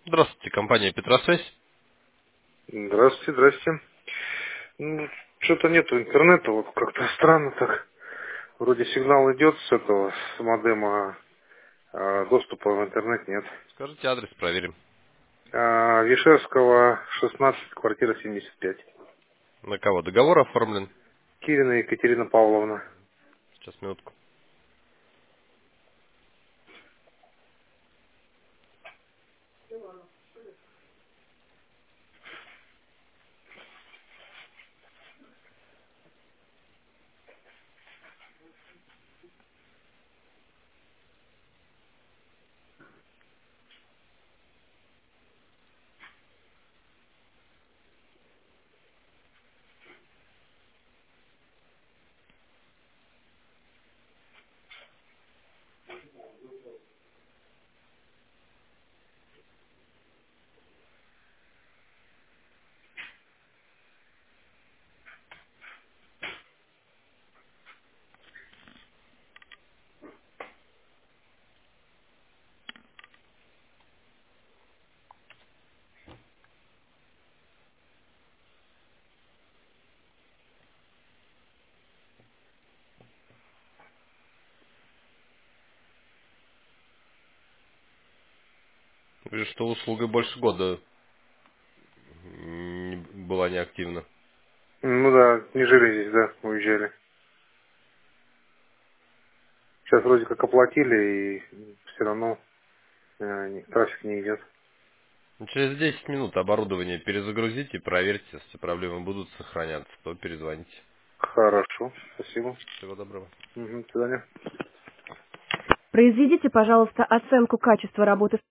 Здравствуйте, компания Петросвязь. Здравствуйте, здрасте. Что-то нету интернета, вот как-то странно так. Вроде сигнал идет с этого, с модема, а доступа в интернет нет. Скажите адрес, проверим. Вишерского, 16, квартира 75. На кого договор оформлен? Кирина Екатерина Павловна. Сейчас, минутку. Вижу, что услуга больше года была неактивна. Ну да, не жили здесь, да, уезжали. Сейчас вроде как оплатили, и все равно трафик не идет. Через 10 минут оборудование перезагрузите и проверьте, если проблемы будут сохраняться, то перезвоните. Хорошо, спасибо. Всего доброго. До свидания. Произведите, пожалуйста, оценку качества работы